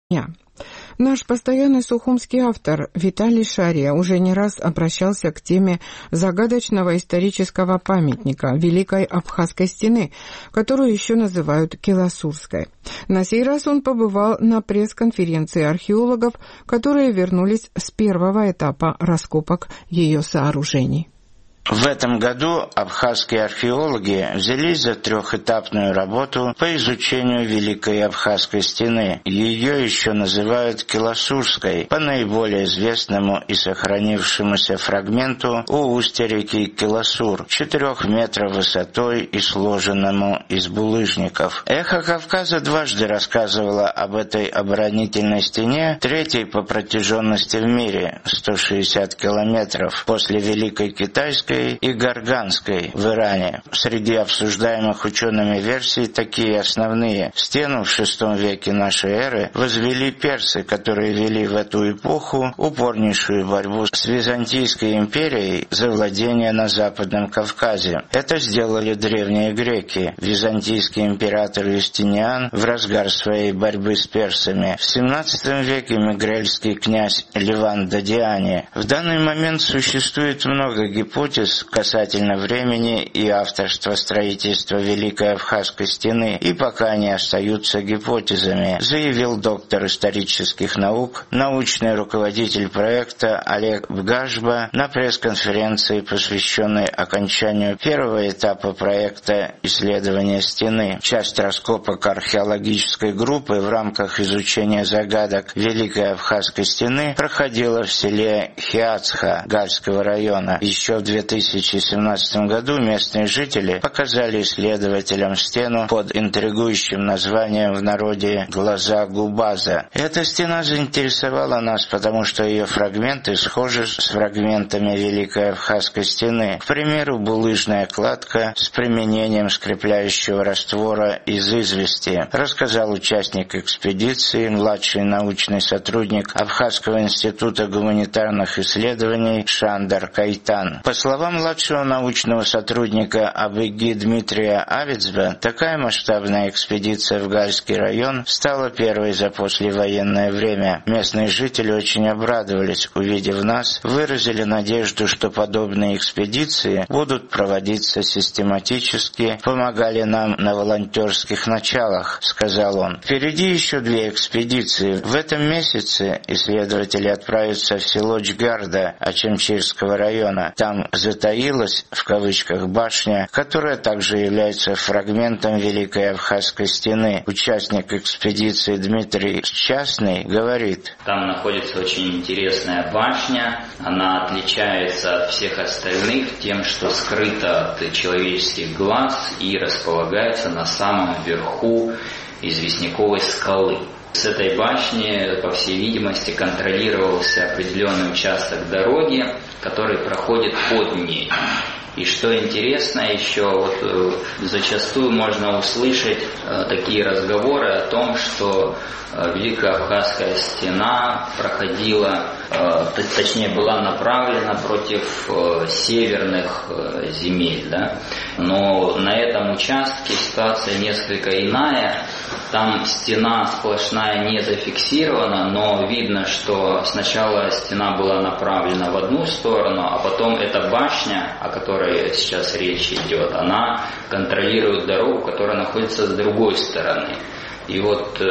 Наш постоянный сухумский автор Виталий Шария уже не раз обращался к теме загадочного исторического памятника Великой Абхазской стены, которую еще называют Келасурской. На сей раз он побывал на пресс-конференции археологов, которые вернулись с первого этапа раскопок ее сооружений. В этом году абхазские археологи взялись за трехэтапную работу по изучению Великой Абхазской стены. Ее еще называют Келасурской, по наиболее известному и сохранившемуся фрагменту у устья реки Келасур, 4 метров высотой и сложенному из булыжников. «Эхо Кавказа» дважды рассказывало об этой оборонительной стене, третьей по протяженности в мире, 160 километров, после Великой Китайской и Горганской в Иране. Среди обсуждаемых учеными версий такие основные. Стену в VI веке нашей эры возвели персы, которые вели в эту эпоху упорнейшую борьбу с Византийской империей за владение на Западном Кавказе. Это сделали древние греки. Византийский император Юстиниан в разгар своей борьбы с персами. В XVII веке мегрельский князь Леван Дадиани. В данный момент существует много гипотез касательно времени и авторства строительства Великой Абхазской стены, и пока они остаются гипотезами, заявил доктор исторических наук, научный руководитель проекта Олег Бгажба на пресс-конференции, посвященной окончанию первого этапа проекта исследования стены. Часть раскопок археологической группы в рамках изучения загадок Великой Абхазской стены проходила в селе Хиацха Гальского района. Еще в 2017 году местные жители показали исследователям стену под интригующим названием в народе «Глаза Губаза». Эта стена заинтересовала нас, потому что ее фрагменты схожи с фрагментами Великой Абхазской стены. К примеру, булыжная кладка с применением скрепляющего раствора из извести, рассказал участник экспедиции, младший научный сотрудник Абхазского института гуманитарных исследований Шандар Кайтан. По словам младшего научного сотрудника АБГ Дмитрия Авицба, такая масштабная экспедиция в Гальский район стала первой за послевоенное время. Местные жители очень обрадовались, увидев нас, выразили надежду, что подобные экспедиции будут проводиться систематически, помогали нам на волонтерских началах, сказал он. Впереди еще 2 экспедиции. В этом месяце исследователи отправятся в село Джгарда Ачамчирского района. Там затаилась, в кавычках, башня, которая также является фрагментом Великой Абхазской стены. Участник экспедиции Дмитрий Счастный говорит: там находится очень интересная башня. Она отличается от всех остальных тем, что скрыта от человеческих глаз и располагается на самом верху известняковой скалы. С этой башни, по всей видимости, контролировался определенный участок дороги, который проходит под ней. И что интересно еще, зачастую можно услышать такие разговоры о том, что Великая Абхазская стена проходила, точнее была направлена против северных земель, да? Но на этом участке ситуация несколько иная. Там стена сплошная не зафиксирована, но видно, что сначала стена была направлена в одну сторону, а потом эта башня, о которой сейчас речь идет, она контролирует дорогу, которая находится с другой стороны. И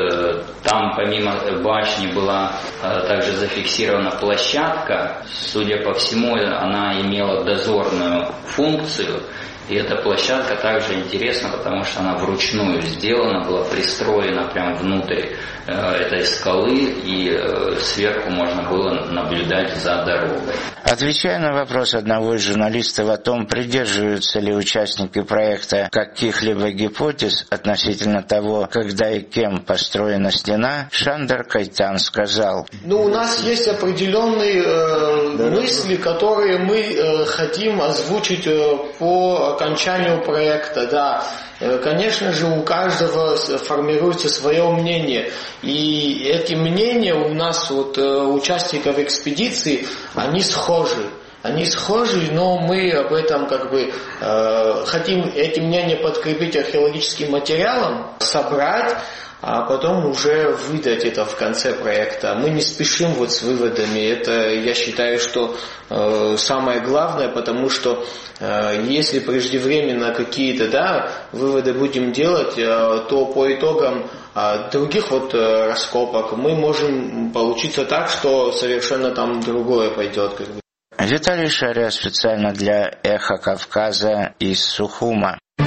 там помимо башни была также зафиксирована площадка. Судя по всему, она имела дозорную функцию. И эта площадка также интересна, потому что она вручную сделана, была пристроена прямо внутрь этой скалы, и сверху можно было наблюдать за дорогой. Отвечая на вопрос одного из журналистов о том, придерживаются ли участники проекта каких-либо гипотез относительно того, когда и кем построена стена, Шандар Кайтан сказал: у нас есть определенные мысли, которые мы хотим озвучить по окончанию проекта, да. Конечно же, у каждого формируется свое мнение. И эти мнения у нас, участников экспедиции, они схожи. они схожи, но мы об этом хотим эти мнения подкрепить археологическим материалом, собрать, а потом уже выдать это в конце проекта. Мы не спешим с выводами. Это, я считаю, что самое главное, потому что если преждевременно какие-то выводы будем делать, то по итогам других раскопок мы можем получиться так, что совершенно там другое пойдет. Виталий Шария специально для «Эхо Кавказа» из Сухума.